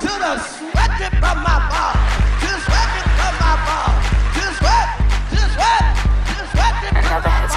the sweat it from my balls. To sweat it from my balls. To sweat it from my balls.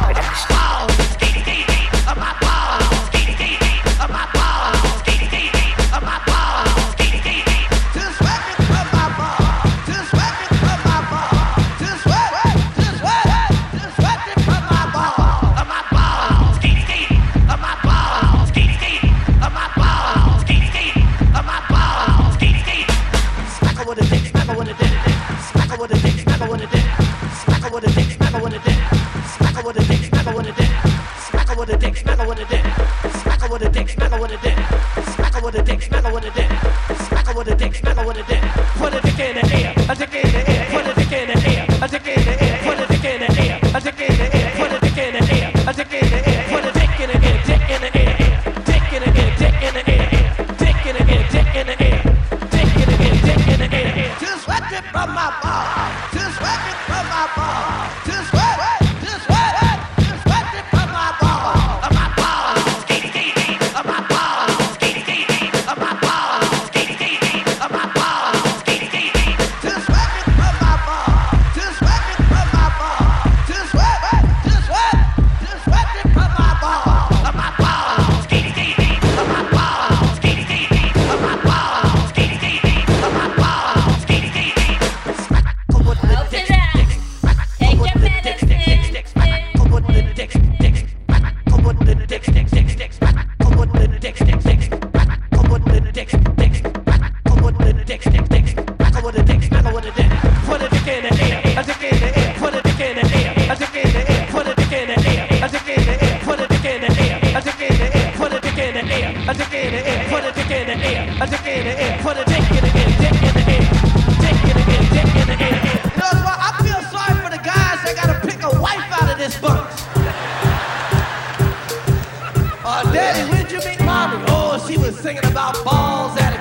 Of my balls. Of my balls. Of my balls. To sweat it from my balls. To sweat it from my balls. To sweat it from my balls. Of my balls. Of my balls. Of my balls. Of my balls. Smacker with a dick, smacker with a dick. Smacker with a dick, smacker with a dick. Smacker with a dick, smacker with a dick. Smacker with a dick, smacker with a dick. Smacker with a dick, smacker with a dick. Smacker with a dick, smacker with a dick. Smacker with a dick, smacker with a dick. Smacker with a dick, smacker with a dick. Put a dick in the air, a dick in the air. Put a dick in the air, a dick in the air. Put a dick in the air, a dick in the air. Put a dick in the air, a dick in the air. Put a dick in the air, dick in the air. Dick in the air, dick in the air. Dick in the air, dick in the air. Dick in the air, dick in the air. To sweat it from my balls. To sweat it from my balls. To sweat it from my balls. Of my balls. Of my balls. Of my balls. Of my balls. To sweat it from my balls. To sweat it from my balls. To sweat it from my balls. Of my balls. Of my balls. Of my balls. Of my balls. Daddy, when'd you meet mommy? Oh, she was singing about balls at